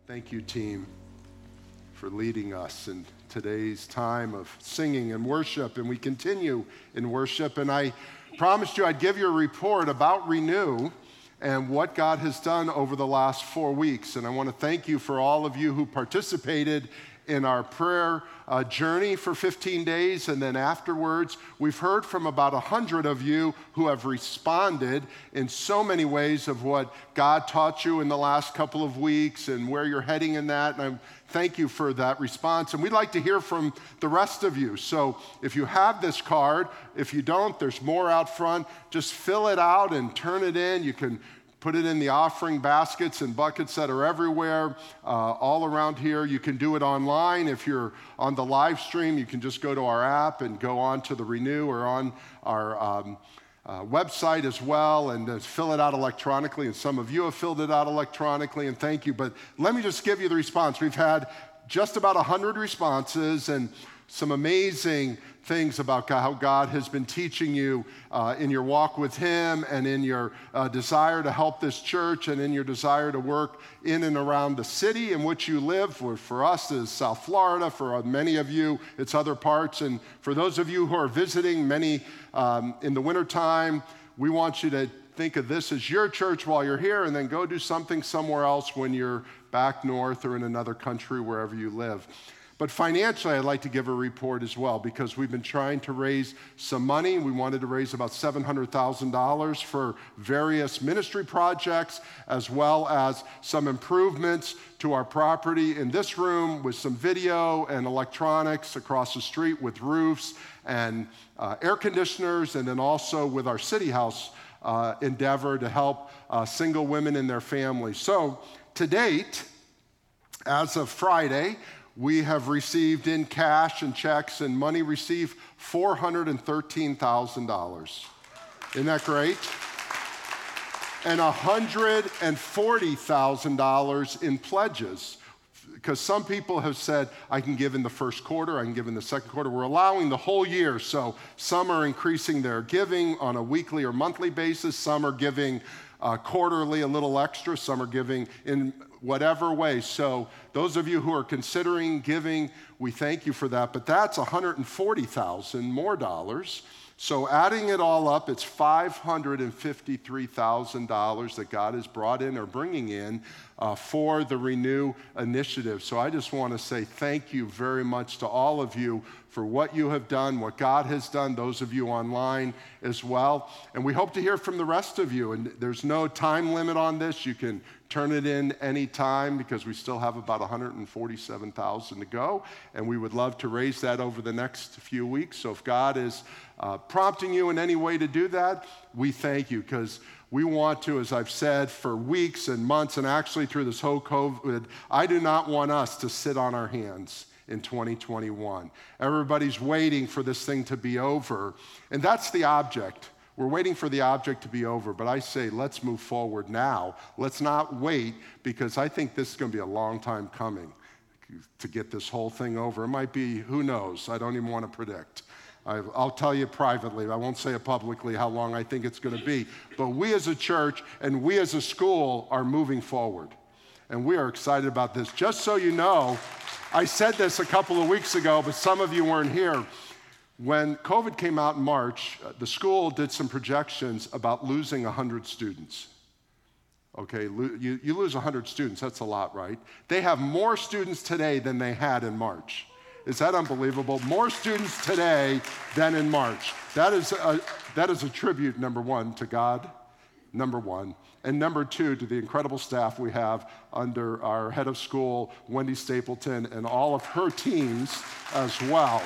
Thank you, team, for leading us in today's time of singing and worship, and we continue in worship. And I promised you I'd give you a report about Renew and what God has done over the last 4 weeks. And I want to thank you for all of you who participated in our prayer journey for 15 days. And then afterwards, we've heard from about 100 of you who have responded in so many ways of what God taught you in the last couple of weeks and where you're heading in that. And I thank you for that response. And we'd like to hear from the rest of you. So if you have this card, if you don't, there's more out front. Just fill it out and turn it in. You can put it in the offering baskets and buckets that are everywhere, all around here. You can do it online. If you're on the live stream, you can just go to our app and go on to the Renew or on our website as well and fill it out electronically. And some of you have filled it out electronically, and thank you. But let me just give you the response. We've had just about 100 responses and some amazing things about how God has been teaching you in your walk with Him and in your desire to help this church and in your desire to work in and around the city in which you live. For us, it's South Florida. For many of you, it's other parts. And for those of you who are visiting, many in the wintertime, we want you to think of this as your church while you're here and then go do something somewhere else when you're back north or in another country, wherever you live. But financially, I'd like to give a report as well because we've been trying to raise some money. We wanted to raise about $700,000 for various ministry projects as well as some improvements to our property in this room with some video and electronics across the street with roofs and air conditioners, and then also with our City House endeavor to help single women and their families. So to date, as of Friday, we have received in cash and checks and money received $413,000. Isn't that great? And $140,000 in pledges. Because some people have said, I can give in the first quarter, I can give in the second quarter. We're allowing the whole year. So some are increasing their giving on a weekly or monthly basis. Some are giving quarterly a little extra. Some are giving in whatever way. So those of you who are considering giving, we thank you for that. But that's $140,000 more dollars. So adding it all up, it's $553,000 that God has brought in or bringing in for the Renew initiative. So I just want to say thank you very much to all of you for what you have done, what God has done, those of you online as well. And we hope to hear from the rest of you. And there's no time limit on this. You can turn it in any time because we still have about $147,000 to go. And we would love to raise that over the next few weeks. So if God is prompting you in any way to do that, we thank you because we want to, as I've said, for weeks and months and actually through this whole COVID, I do not want us to sit on our hands in 2021. Everybody's waiting for this thing to be over, and that's the object. We're waiting for the object to be over, but I say let's move forward now. Let's not wait because I think this is going to be a long time coming to get this whole thing over. It might be, who knows? I don't even want to predict. I'll tell you privately. I won't say it publicly how long I think it's going to be. But we as a church and we as a school are moving forward. And we are excited about this. Just so you know, I said this a couple of weeks ago, but some of you weren't here. When COVID came out in March, the school did some projections about losing 100 students. Okay, you lose 100 students, that's a lot, right? They have more students today than they had in March. Is that unbelievable? More students today than in March. That is a tribute, number one, to God, number one. And number two, to the incredible staff we have under our head of school, Wendy Stapleton, and all of her teams as well.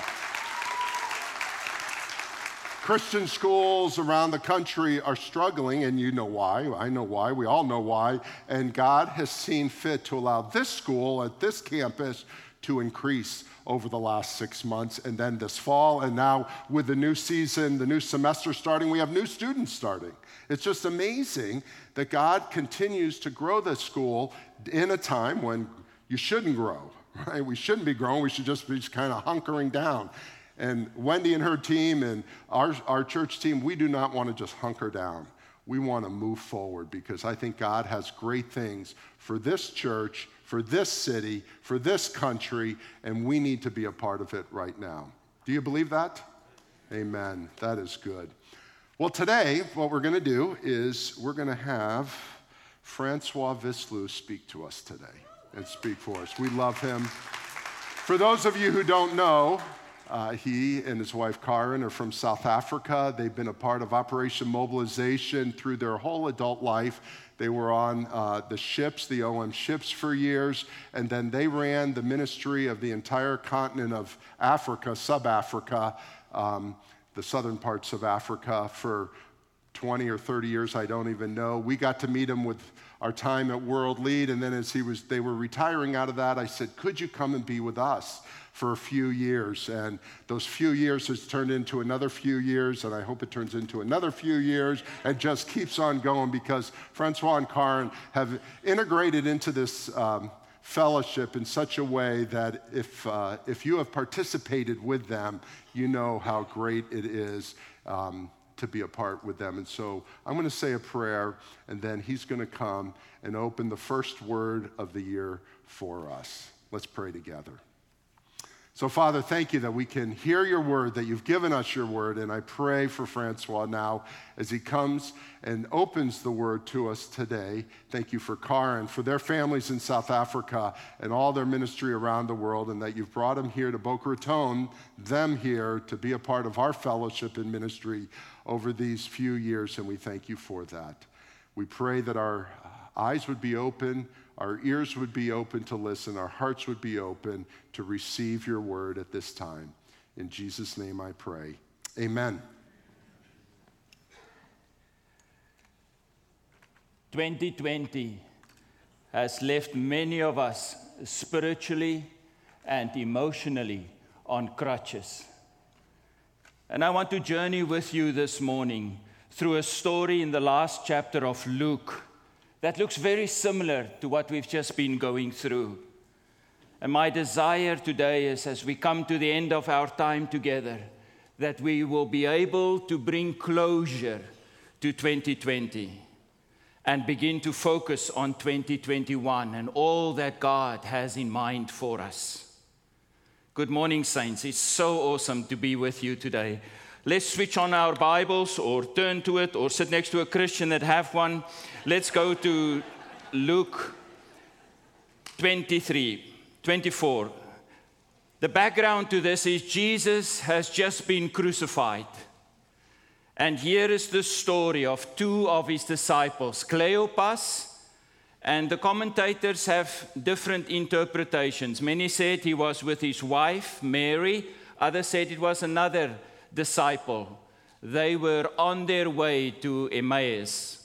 Christian schools around the country are struggling, and you know why. I know why. We all know why. And God has seen fit to allow this school at this campus to increase over the last 6 months, and then this fall, and now with the new season, the new semester starting, we have new students starting. It's just amazing that God continues to grow this school in a time when you shouldn't grow, right? We shouldn't be growing. We should just be kind of hunkering down. And Wendy and her team and our church team, we do not want to just hunker down. We want to move forward because I think God has great things for this church, for this city, for this country, and we need to be a part of it right now. Do you believe that? Amen. That is good. Well, today, what we're going to do is we're going to have Francois Vislu speak to us today and speak for us. We love him. For those of you who don't know, he and his wife Karen are from South Africa. They've been a part of Operation Mobilization through their whole adult life. They were on the ships, the OM ships for years, and then they ran the ministry of the entire continent of Africa, sub-Africa, the southern parts of Africa for 20 or 30 years, I don't even know. We got to meet him with our time at World Lead, and then as they were retiring out of that, I said, could you come and be with us for a few years? And those few years has turned into another few years, and I hope it turns into another few years and just keeps on going, because Francois and Karen have integrated into this fellowship in such a way that if you have participated with them, you know how great it is to be a part with them. And so I'm going to say a prayer, and then he's going to come and open the first word of the year for us. Let's pray together. So, Father, thank you that we can hear your word, that you've given us your word, and I pray for Francois now as he comes and opens the word to us today. Thank you for Karen, for their families in South Africa and all their ministry around the world, and that you've brought them here to Boca Raton, them here to be a part of our fellowship and ministry over these few years, and we thank you for that. We pray that our eyes would be open, our ears would be open to listen, our hearts would be open to receive your word at this time. In Jesus' name I pray. Amen. 2020 has left many of us spiritually and emotionally on crutches. And I want to journey with you this morning through a story in the last chapter of Luke that looks very similar to what we've just been going through. And my desire today is, as we come to the end of our time together, that we will be able to bring closure to 2020 and begin to focus on 2021 and all that God has in mind for us. Good morning, saints. It's so awesome to be with you today. Let's switch on our Bibles or turn to it or sit next to a Christian that have one. Let's go to Luke 24. The background to this is Jesus has just been crucified. And here is the story of two of his disciples, Cleopas, and the commentators have different interpretations. Many said he was with his wife, Mary. Others said it was another disciple. They were on their way to Emmaus.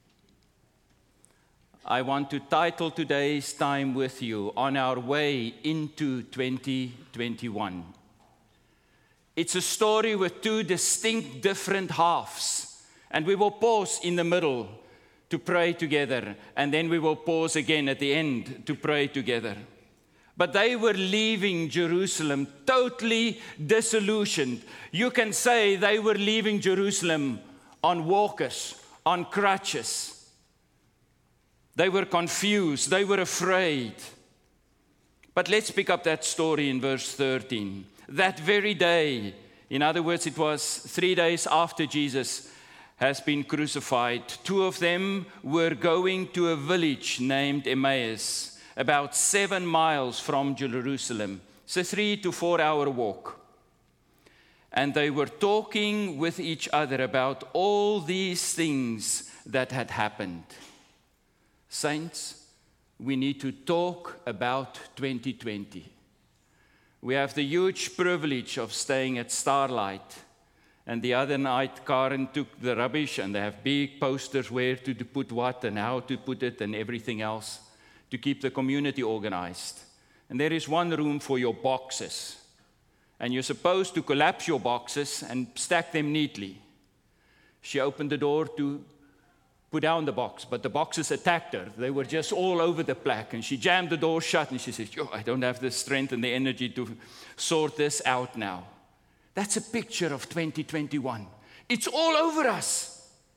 I want to title today's time with you, On Our Way into 2021. It's a story with two distinct different halves, and we will pause in the middle to pray together, and then we will pause again at the end to pray together. But they were leaving Jerusalem totally disillusioned. You can say they were leaving Jerusalem on walkers, on crutches. They were confused. They were afraid. But let's pick up that story in verse 13. That very day, in other words, it was 3 days after Jesus has been crucified, two of them were going to a village named Emmaus, about 7 miles from Jerusalem. It's a 3 to 4 hour walk. And they were talking with each other about all these things that had happened. Saints, we need to talk about 2020. We have the huge privilege of staying at Starlight. And the other night, Karen took the rubbish, and they have big posters where to put what and how to put it and everything else, to keep the community organized. And there is one room for your boxes. And you're supposed to collapse your boxes and stack them neatly. She opened the door to put down the box, but the boxes attacked her. They were just all over the place. And she jammed the door shut, and she says, I don't have the strength and the energy to sort this out now. That's a picture of 2021. It's all over us.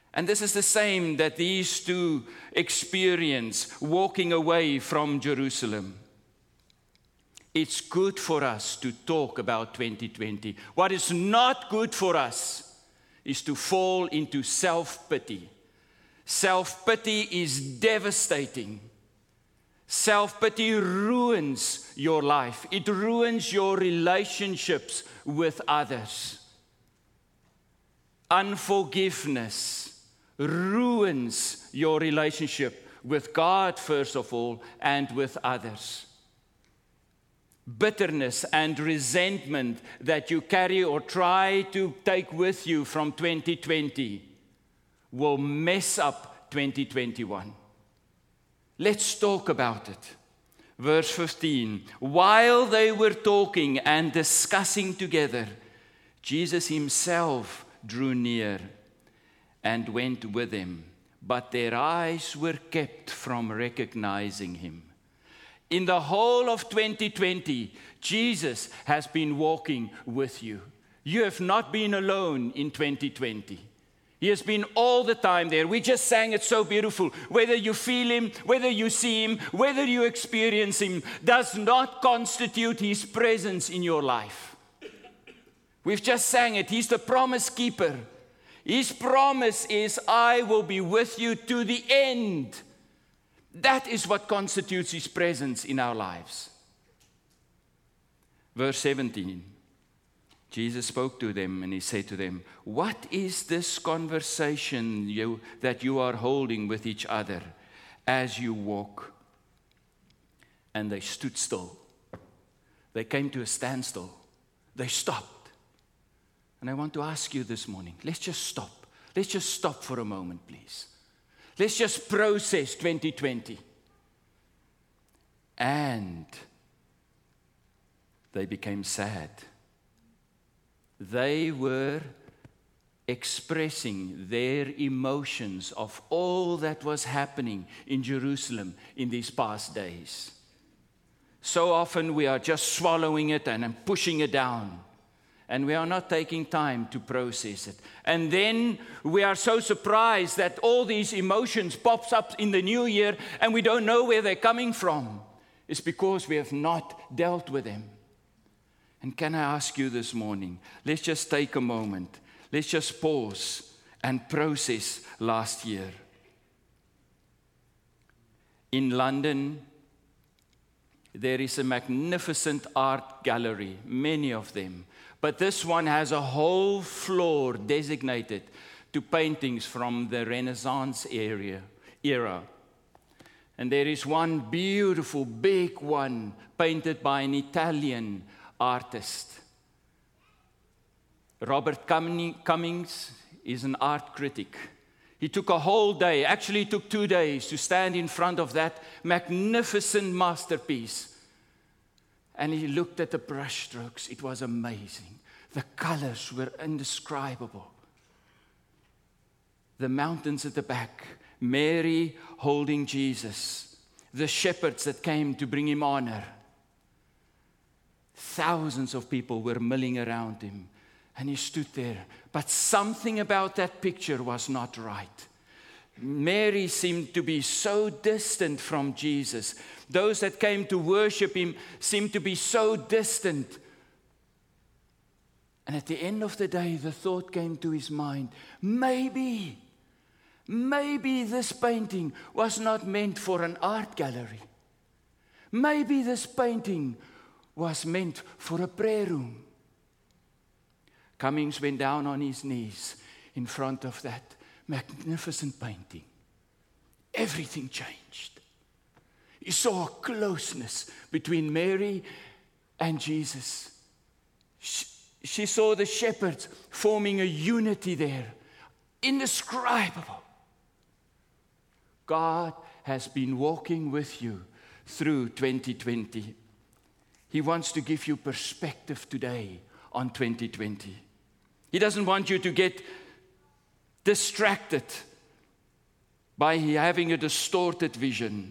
And this is the same that these two experience walking away from Jerusalem. It's good for us to talk about 2020. What is not good for us is to fall into self-pity. Self-pity is devastating. Self-pity ruins your life. It ruins your relationships with others. Unforgiveness ruins your relationship with God, first of all, and with others. Bitterness and resentment that you carry or try to take with you from 2020 will mess up 2021. Let's talk about it. Verse 15. While they were talking and discussing together, Jesus himself drew near and went with them, but their eyes were kept from recognizing him. In the whole of 2020, Jesus has been walking with you. You have not been alone in 2020. He has been all the time there. We just sang it so beautiful. Whether you feel him, whether you see him, whether you experience him, does not constitute his presence in your life. We've just sang it. He's the promise keeper. His promise is, I will be with you to the end. That is what constitutes his presence in our lives. Verse 17. Jesus spoke to them and he said to them, what is this conversation that you are holding with each other as you walk? And they stood still. They came to a standstill. They stopped. And I want to ask you this morning, let's just stop. Let's just stop for a moment, please. Let's just process 2020. And they became sad. They were expressing their emotions of all that was happening in Jerusalem in these past days. So often we are just swallowing it and pushing it down. And we are not taking time to process it. And then we are so surprised that all these emotions pops up in the new year and we don't know where they're coming from. It's because we have not dealt with them. And can I ask you this morning, let's just take a moment. Let's just pause and process last year. In London, there is a magnificent art gallery, many of them. But this one has a whole floor designated to paintings from the Renaissance era. And there is one beautiful, big one painted by an Italian artist. Robert Cummings is an art critic. He took a whole day, actually it took 2 days, to stand in front of that magnificent masterpiece. And he looked at the brushstrokes. It was amazing. The colors were indescribable. The mountains at the back, Mary holding Jesus, the shepherds that came to bring him honor. Thousands of people were milling around him, and he stood there. But something about that picture was not right. Mary seemed to be so distant from Jesus. Those that came to worship him seemed to be so distant. And at the end of the day, the thought came to his mind, maybe this painting was not meant for an art gallery. Maybe this painting was meant for a prayer room. Cummings went down on his knees in front of that magnificent painting. Everything changed. He saw a closeness between Mary and Jesus. She saw the shepherds forming a unity there. Indescribable. God has been walking with you through 2020. He wants to give you perspective today on 2020. He doesn't want you to get distracted by having a distorted vision.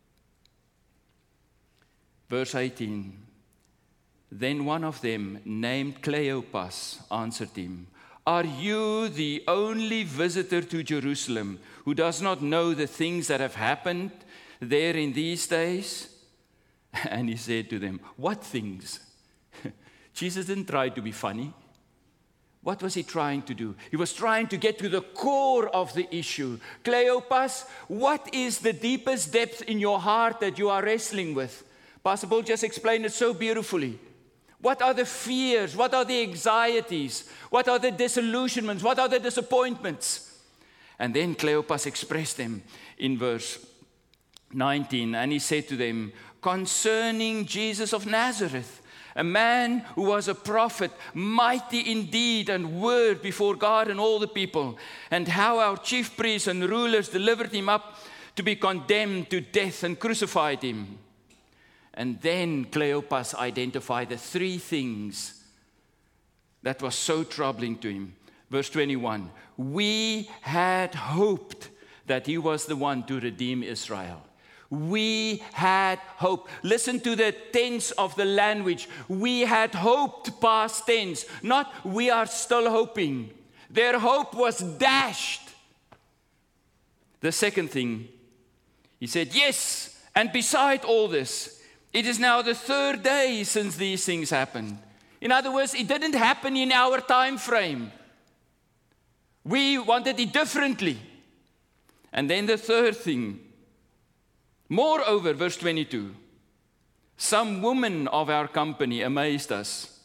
Verse 18. Then one of them, named Cleopas, answered him, Are you the only visitor to Jerusalem who does not know the things that have happened there in these days?" And he said to them, "What things?" Jesus didn't try to be funny. What was he trying to do? He was trying to get to the core of the issue. Cleopas, what is the deepest depth in your heart that you are wrestling with? Pastor Paul just explained it so beautifully. What are the fears? What are the anxieties? What are the disillusionments? What are the disappointments? And then Cleopas expressed them in verse 19. And he said to them, "Concerning Jesus of Nazareth, a man who was a prophet, mighty in deed and word before God and all the people, and how our chief priests and rulers delivered him up to be condemned to death and crucified him." And then Cleopas identified the three things that was so troubling to him. Verse 21, "We had hoped that he was the one to redeem Israel." We had hope. Listen to the tense of the language. We had hoped, past tense, not we are still hoping. Their hope was dashed. The second thing, he said, "Yes, and beside all this, it is now the third day since these things happened." In other words, it didn't happen in our time frame. We wanted it differently. And then the third thing, "Moreover," verse 22, "some women of our company amazed us."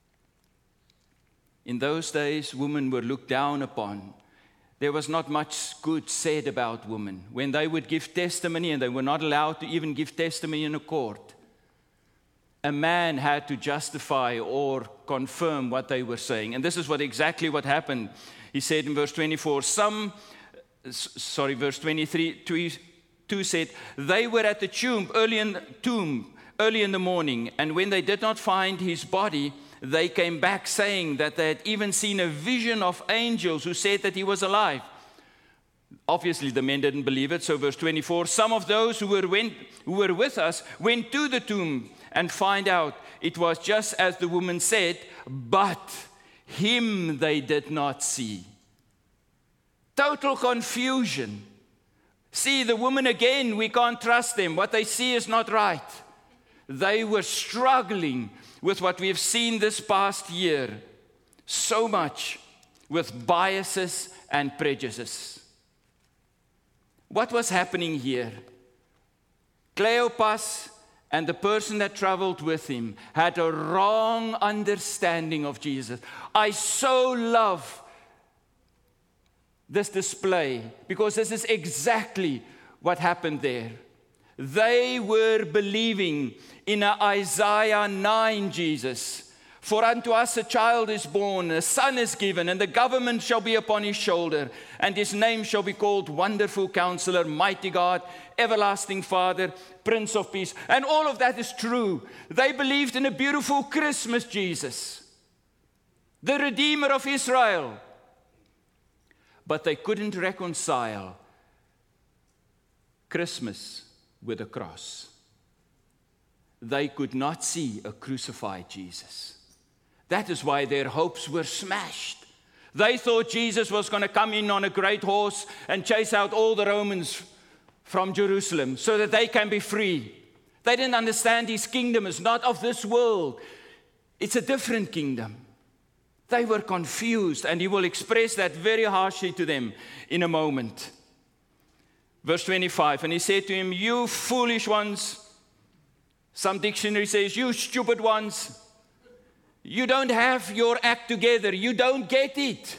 In those days, women were looked down upon. There was not much good said about women. When they would give testimony, and they were not allowed to even give testimony in a court, a man had to justify or confirm what they were saying. And this is exactly what happened. He said in verse 24, verse 23, 2 said, "They were at the tomb early in the morning, and when they did not find his body, they came back saying that they had even seen a vision of angels who said that he was alive." Obviously, the men didn't believe it. So verse 24, "Some of those who were with us went to the tomb and find out it was just as the woman said, but him they did not see." Total confusion. See, the women again, we can't trust them. What they see is not right. They were struggling with what we have seen this past year so much, with biases and prejudices. What was happening here? Cleopas and the person that traveled with him had a wrong understanding of Jesus. I so love this display, because this is exactly what happened there. They were believing in a Isaiah 9 Jesus. "For unto us a child is born, a son is given, and the government shall be upon his shoulder, and his name shall be called Wonderful Counselor, Mighty God, Everlasting Father, Prince of Peace." And all of that is true. They believed in a beautiful Christmas Jesus, the Redeemer of Israel. But they couldn't reconcile Christmas with a cross. They could not see a crucified Jesus. That is why their hopes were smashed. They thought Jesus was going to come in on a great horse and chase out all the Romans from Jerusalem so that they can be free. They didn't understand his kingdom is not of this world. It's a different kingdom. They were confused, and he will express that very harshly to them in a moment. Verse 25, "And he said to him, 'You foolish ones,'" some dictionary says, "you stupid ones, you don't have your act together, you don't get it.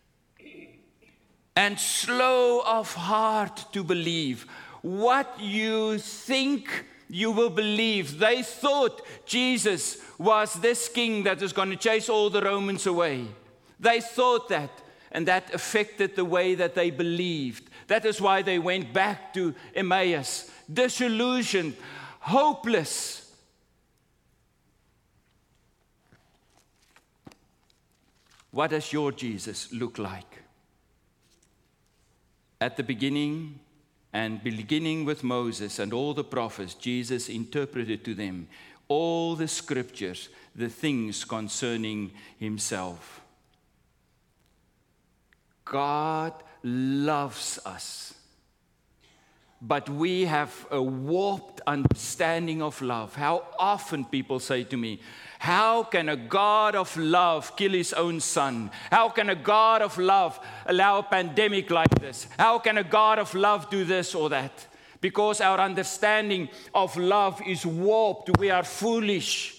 And slow of heart to believe. What you think you will believe." They thought Jesus was this king that is going to chase all the Romans away. They thought that, and that affected the way that they believed. That is why they went back to Emmaus, disillusioned, hopeless. What does your Jesus look like? At the beginning, and beginning with Moses and all the prophets, Jesus interpreted to them all the scriptures, the things concerning himself. God loves us. But we have a warped understanding of love. How often people say to me, how can a God of love kill his own son? How can a God of love allow a pandemic like this? How can a God of love do this or that? Because our understanding of love is warped. We are foolish.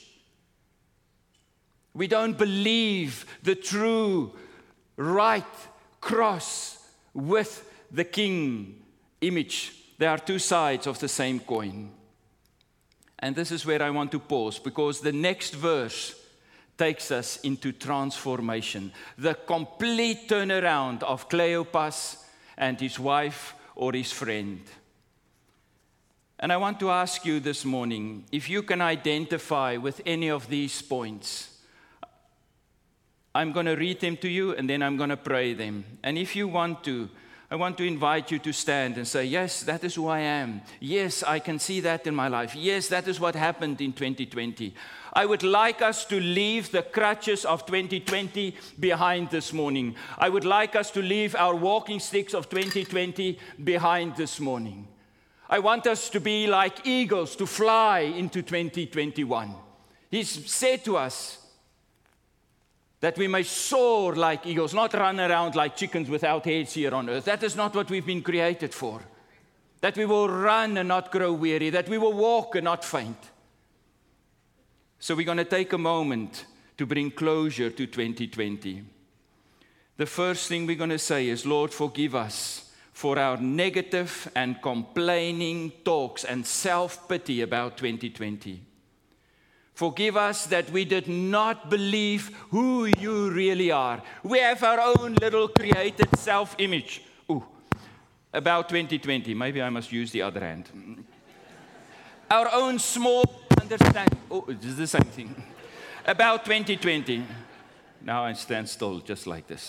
We don't believe the true, right cross with the king image. There are two sides of the same coin. And this is where I want to pause, because the next verse takes us into transformation. The complete turnaround of Cleopas and his wife or his friend. And I want to ask you this morning, if you can identify with any of these points. I'm going to read them to you, and then I'm going to pray them. And if you want to, I want to invite you to stand and say, yes, that is who I am. Yes, I can see that in my life. Yes, that is what happened in 2020. I would like us to leave the crutches of 2020 behind this morning. I would like us to leave our walking sticks of 2020 behind this morning. I want us to be like eagles, to fly into 2021. He's said to us, that we may soar like eagles, not run around like chickens without heads here on earth. That is not what we've been created for. That we will run and not grow weary, that we will walk and not faint. So we're going to take a moment to bring closure to 2020. The first thing we're going to say is, Lord, forgive us for our negative and complaining talks and self-pity about 2020. Forgive us that we did not believe who you really are. We have our own little created self-image. About 2020. Maybe I must use the other hand. Our own small understanding. It's the same thing. About 2020. Now I stand still just like this.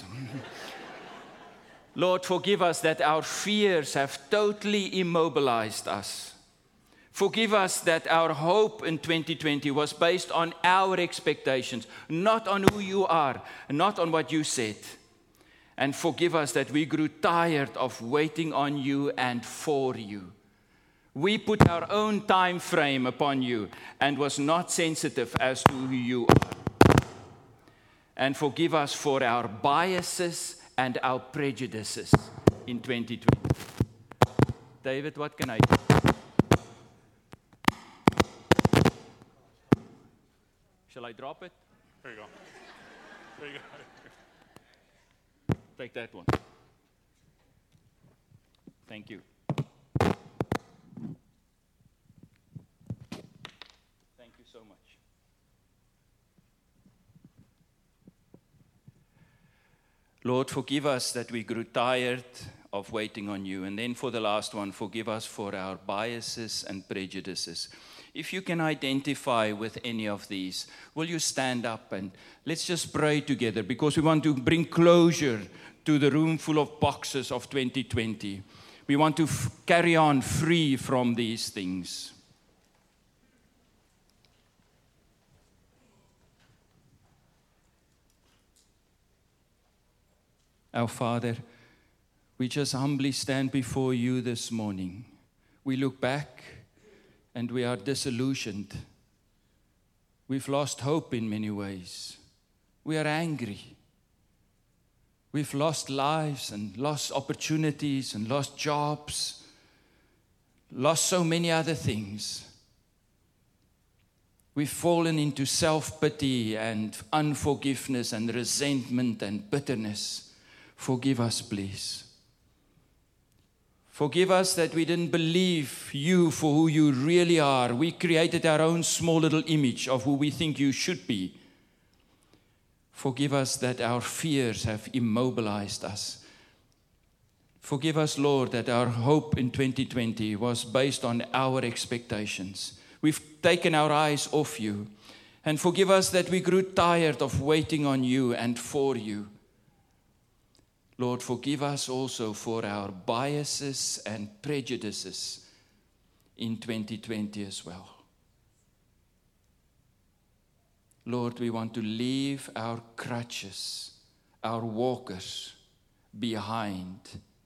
Lord, forgive us that our fears have totally immobilized us. Forgive us that our hope in 2020 was based on our expectations, not on who you are, not on what you said. And forgive us that we grew tired of waiting on you and for you. We put our own time frame upon you and was not sensitive as to who you are. And forgive us for our biases and our prejudices in 2020. David, what can I do? Shall I drop it? There you go. There you go. Take that one. Thank you. Thank you so much. Lord, forgive us that we grew tired of waiting on you. And then for the last one, forgive us for our biases and prejudices. If you can identify with any of these, will you stand up and let's just pray together, because we want to bring closure to the room full of boxes of 2020. We want to carry on free from these things. Our Father, we just humbly stand before you this morning. We look back and we are disillusioned. We've lost hope in many ways. We are angry. We've lost lives and lost opportunities and lost jobs, lost so many other things. We've fallen into self-pity and unforgiveness and resentment and bitterness. Forgive us, please. Forgive us that we didn't believe you for who you really are. We created our own small little image of who we think you should be. Forgive us that our fears have immobilized us. Forgive us, Lord, that our hope in 2020 was based on our expectations. We've taken our eyes off you. And forgive us that we grew tired of waiting on you and for you. Lord, forgive us also for our biases and prejudices in 2020 as well. Lord, we want to leave our crutches, our walkers, behind.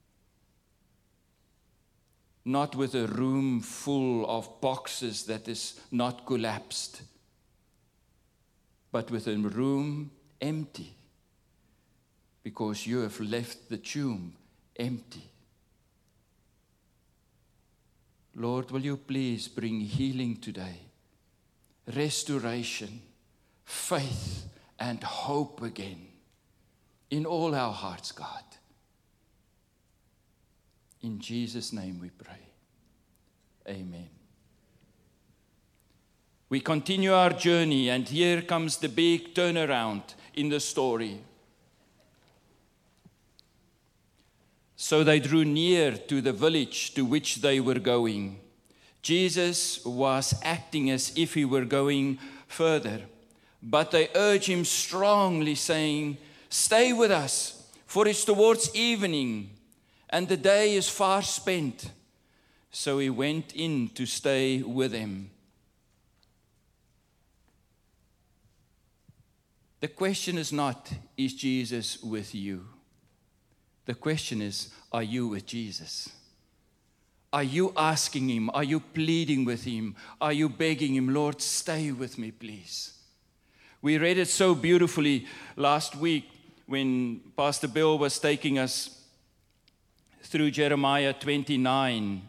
Not with a room full of boxes that is not collapsed, but with a room empty, because you have left the tomb empty. Lord, will you please bring healing today, restoration, faith, and hope again in all our hearts, God. In Jesus' name we pray. Amen. We continue our journey, and here comes the big turnaround in the story. So they drew near to the village to which they were going. Jesus was acting as if he were going further, but they urged him strongly, saying, "Stay with us, for it's towards evening, and the day is far spent." So he went in to stay with them. The question is not, is Jesus with you? The question is, are you with Jesus? Are you asking him? Are you pleading with him? Are you begging him, "Lord, stay with me, please"? We read it so beautifully last week when Pastor Bill was taking us through Jeremiah 29.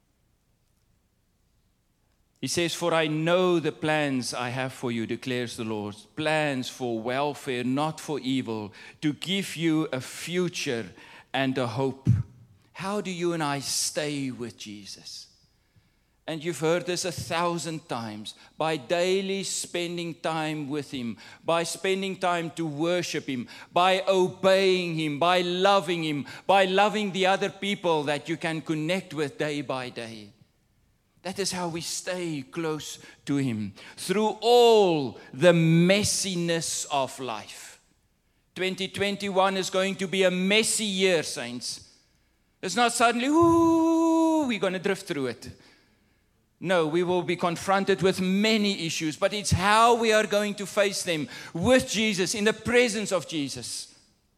He says, "For I know the plans I have for you, declares the Lord, plans for welfare, not for evil, to give you a future and a hope." How do you and I stay with Jesus? And you've heard this 1,000 times. By daily spending time with him, by spending time to worship him, by obeying him, by loving the other people that you can connect with day by day. That is how we stay close to him. Through all the messiness of life. 2021 is going to be a messy year, saints. It's not suddenly, we're going to drift through it. No, we will be confronted with many issues, but it's how we are going to face them with Jesus, in the presence of Jesus.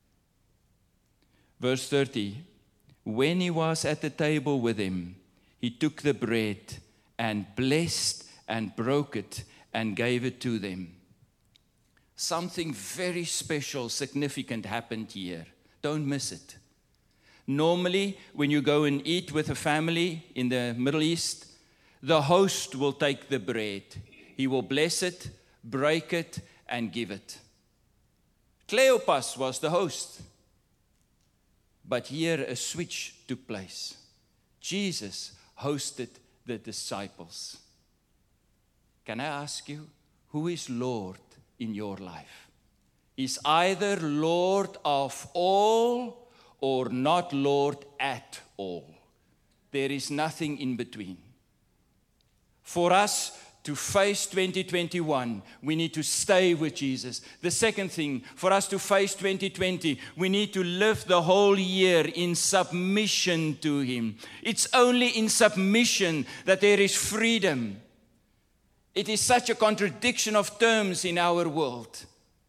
Verse 30, when he was at the table with them, he took the bread and blessed and broke it and gave it to them. Something very special, significant happened here. Don't miss it. Normally, when you go and eat with a family in the Middle East, the host will take the bread. He will bless it, break it, and give it. Cleopas was the host. But here a switch took place. Jesus hosted the disciples. Can I ask you, who is Lord in your life? Is either Lord of all or not Lord at all. There is nothing in between. For us to face 2021, we need to stay with Jesus. The second thing, for us to face 2020, we need to live the whole year in submission to him. It's only in submission that there is freedom. It is such a contradiction of terms in our world.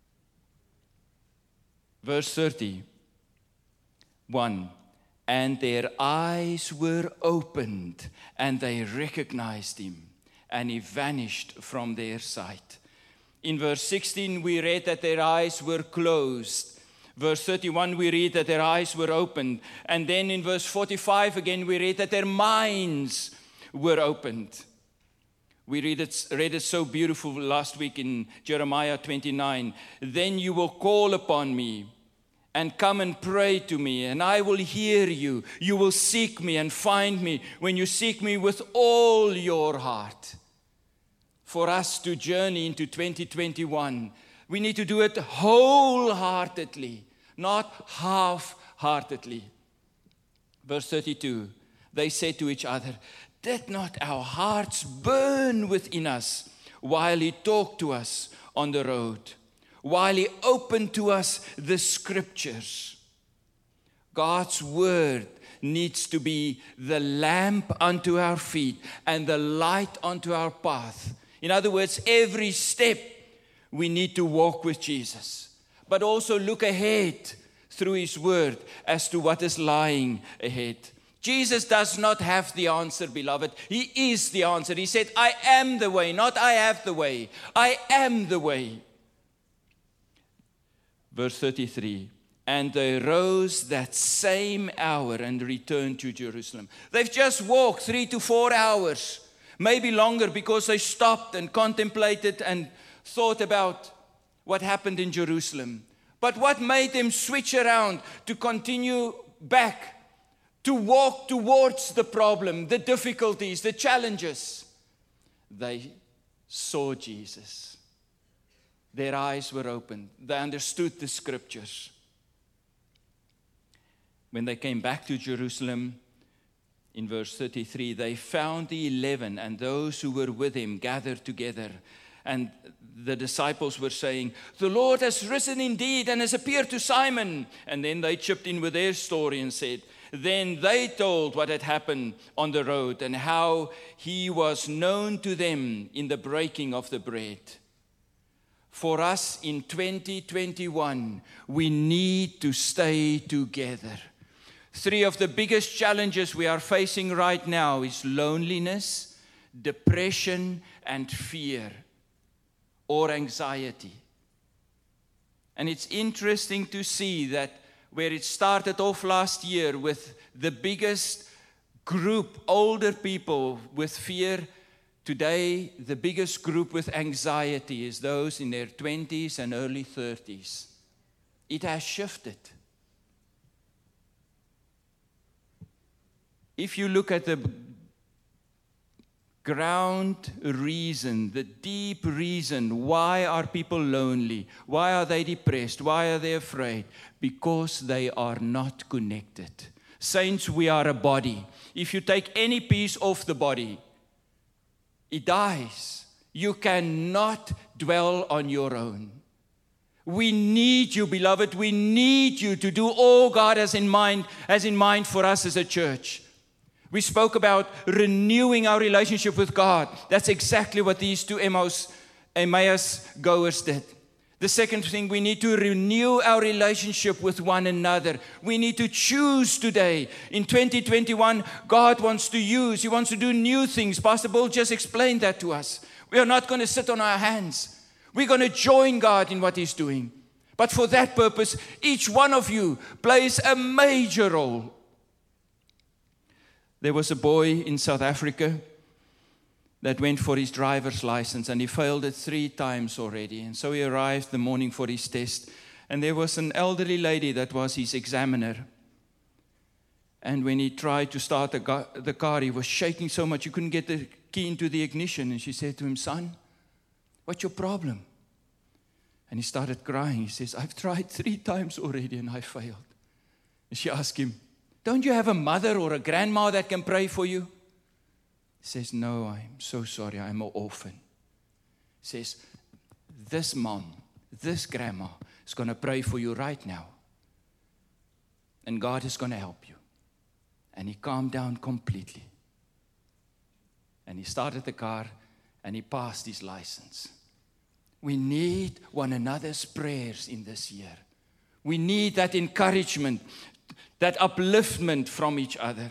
Verse 30. 1. And their eyes were opened, and they recognized him, and he vanished from their sight. In verse 16, we read that their eyes were closed. Verse 31, we read that their eyes were opened. And then in verse 45 again, we read that their minds were opened. We read it so beautiful last week in Jeremiah 29. Then you will call upon me and come and pray to me, and I will hear you. You will seek me and find me when you seek me with all your heart. For us to journey into 2021, we need to do it wholeheartedly, not half-heartedly. Verse 32, they said to each other, did not our hearts burn within us while he talked to us on the road, while he opened to us the scriptures? God's word needs to be the lamp unto our feet and the light unto our path. In other words, every step we need to walk with Jesus, but also look ahead through His Word as to what is lying ahead. Jesus does not have the answer, beloved. He is the answer. He said, I am the way, not I have the way. I am the way. Verse 33, and they rose that same hour and returned to Jerusalem. They've just walked 3 to 4 hours, maybe longer, because they stopped and contemplated and thought about what happened in Jerusalem. But what made them switch around to continue back, to walk towards the problem, the difficulties, the challenges? They saw Jesus. Their eyes were opened. They understood the Scriptures. When they came back to Jerusalem, in verse 33, they found the 11 and those who were with him gathered together. And the disciples were saying, the Lord has risen indeed and has appeared to Simon. And then they chipped in with their story and said, then they told what had happened on the road and how he was known to them in the breaking of the bread. For us in 2021, we need to stay together. 3 of the biggest challenges we are facing right now is loneliness, depression, and fear or anxiety. And it's interesting to see that where it started off last year with the biggest group, older people with fear, today the biggest group with anxiety is those in their 20s and early 30s. It has shifted. If you look at the ground reason, the deep reason, why are people lonely? Why are they depressed? Why are they afraid? Because they are not connected. Saints, we are a body. If you take any piece off the body, it dies. You cannot dwell on your own. We need you, beloved. We need you to do all God has in mind for us as a church. We spoke about renewing our relationship with God. That's exactly what these 2 Emmaus goers did. The second thing, we need to renew our relationship with one another. We need to choose today. In 2021, God wants to use, He wants to do new things. Pastor Bill just explained that to us. We are not going to sit on our hands. We're going to join God in what He's doing. But for that purpose, each one of you plays a major role. There was a boy in South Africa that went for his driver's license, and he failed it 3 times already. And so he arrived the morning for his test, and there was an elderly lady that was his examiner. And when he tried to start the car, he was shaking so much he couldn't get the key into the ignition. And she said to him, son, what's your problem? And he started crying. He says, I've tried 3 times already and I failed. And she asked him, don't you have a mother or a grandma that can pray for you? He says, no, I'm so sorry, I'm an orphan. He says, this mom, this grandma is going to pray for you right now. And God is going to help you. And he calmed down completely. And he started the car and he passed his license. We need one another's prayers in this year. We need that encouragement, that upliftment from each other.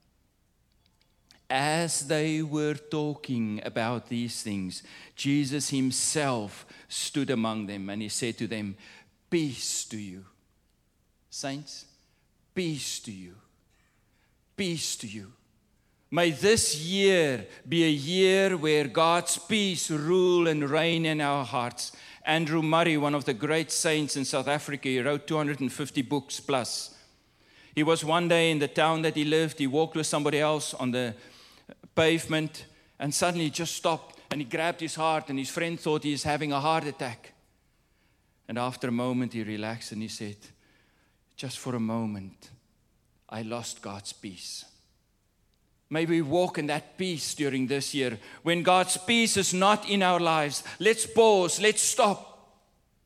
As they were talking about these things, Jesus himself stood among them and he said to them, peace to you. Saints, peace to you. Peace to you. May this year be a year where God's peace rule and reign in our hearts. Andrew Murray, one of the great saints in South Africa, he wrote 250 books plus. He was one day in the town that he lived. He walked with somebody else on the pavement, and suddenly he just stopped and he grabbed his heart, and his friend thought he was having a heart attack. And after a moment he relaxed and he said, just for a moment, I lost God's peace. May we walk in that peace during this year. When God's peace is not in our lives, let's pause, let's stop.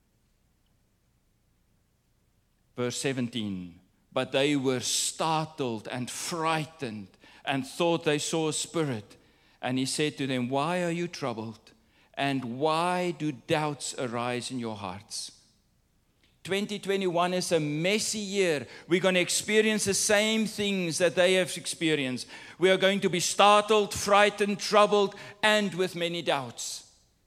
Verse 17, but they were startled and frightened and thought they saw a spirit. And he said to them, why are you troubled? And why do doubts arise in your hearts? 2021 is a messy year. We're going to experience the same things that they have experienced. We are going to be startled, frightened, troubled, and with many doubts.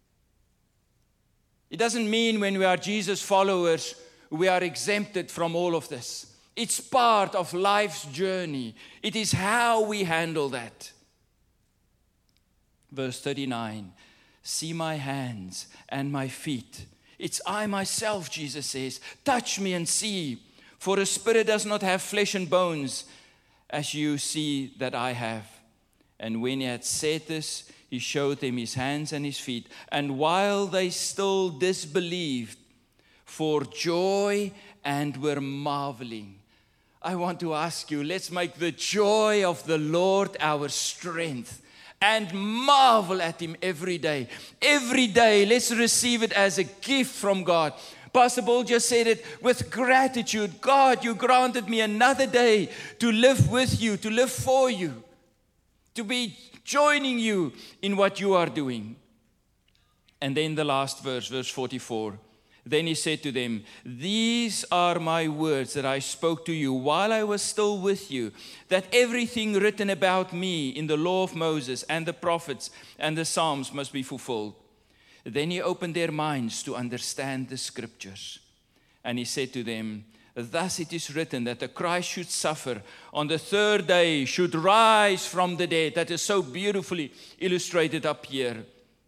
It doesn't mean when we are Jesus followers, we are exempted from all of this. It's part of life's journey. It is how we handle that. Verse 39, see my hands and my feet. It's I myself, Jesus says. Touch me and see, for a spirit does not have flesh and bones, as you see that I have. And when he had said this, he showed them his hands and his feet. And while they still disbelieved for joy and were marveling. I want to ask you, let's make the joy of the Lord our strength and marvel at him every day. Every day, let's receive it as a gift from God. Pastor Paul just said it with gratitude. God, you granted me another day to live with you, to live for you, to be joining you in what you are doing. And then the last verse, verse 44. Then he said to them, these are my words that I spoke to you while I was still with you, that everything written about me in the law of Moses and the prophets and the Psalms must be fulfilled. Then he opened their minds to understand the scriptures. And he said to them, thus it is written that the Christ should suffer, on the third day should rise from the dead. That is so beautifully illustrated up here.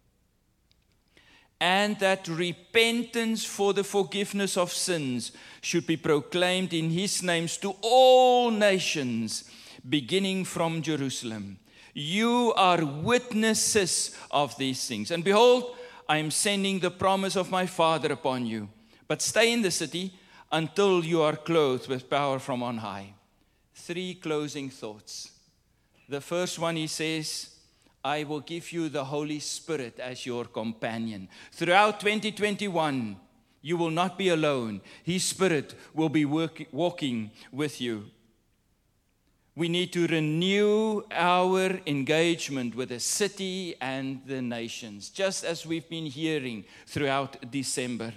And that repentance for the forgiveness of sins should be proclaimed in his names to all nations, beginning from Jerusalem. You are witnesses of these things. And behold, I am sending the promise of my Father upon you. But stay in the city until you are clothed with power from on high. 3 closing thoughts. The first one, he says, I will give you the Holy Spirit as your companion. Throughout 2021, you will not be alone. His Spirit will be walking with you. We need to renew our engagement with the city and the nations, just as we've been hearing throughout December.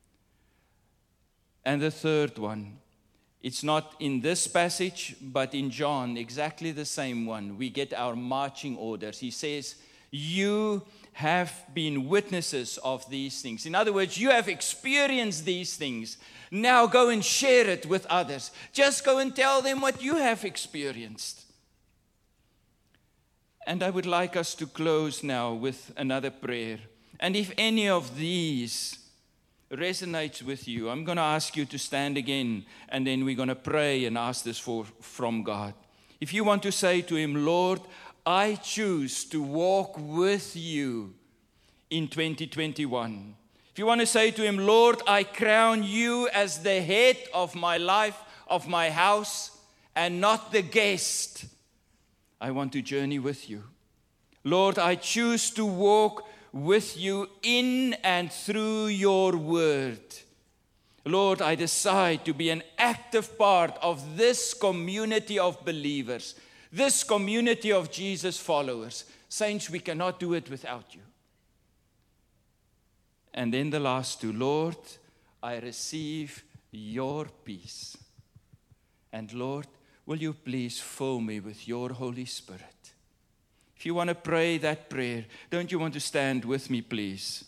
And the third one, it's not in this passage, but in John, exactly the same one. We get our marching orders. He says, you have been witnesses of these things. In other words, you have experienced these things. Now go and share it with others. Just go and tell them what you have experienced. And I would like us to close now with another prayer. And if any of these resonates with you, I'm going to ask you to stand again, and then we're going to pray and ask this from God. If you want to say to him, Lord, I choose to walk with you in 2021. If you want to say to him, Lord, I crown you as the head of my life, of my house, and not the guest. I want to journey with you. Lord, I choose to walk with you in and through your word. Lord, I decide to be an active part of this community of believers, this community of Jesus followers. Saints, we cannot do it without you. And then the last two, Lord, I receive your peace. And Lord, will you please fill me with your Holy Spirit? If you want to pray that prayer, don't you want to stand with me, please?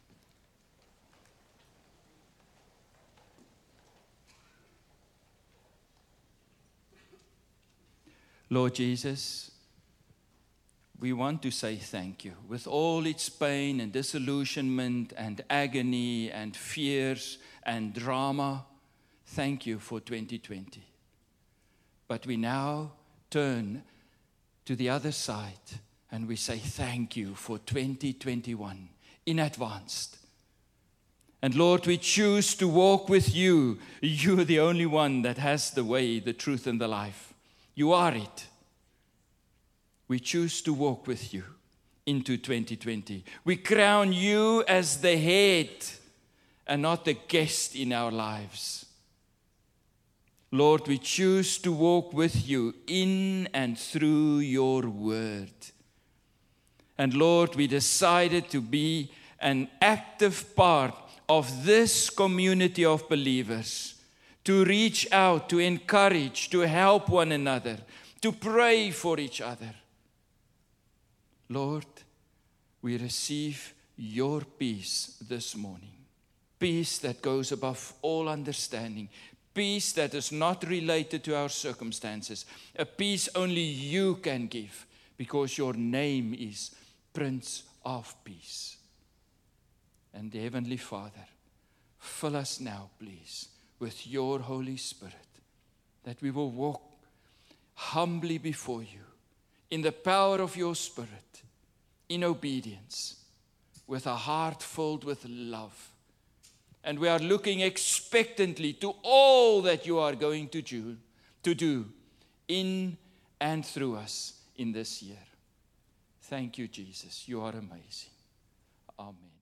Lord Jesus, we want to say thank you. With all its pain and disillusionment and agony and fears and drama, thank you for 2020. But we now turn to the other side and we say thank you for 2021 in advance. And Lord, we choose to walk with you. You are the only one that has the way, the truth, and the life. You are it. We choose to walk with you into 2020. We crown you as the head and not the guest in our lives. Lord, we choose to walk with you in and through your word. And Lord, we decided to be an active part of this community of believers, to reach out, to encourage, to help one another, to pray for each other. Lord, we receive your peace this morning. Peace that goes above all understanding. Peace that is not related to our circumstances. A peace only you can give, because your name is Prince of Peace. And Heavenly Father, fill us now, please, with your Holy Spirit, that we will walk humbly before you, in the power of your Spirit, in obedience, with a heart filled with love. And we are looking expectantly to all that you are going to do in and through us in this year. Thank you, Jesus. You are amazing. Amen.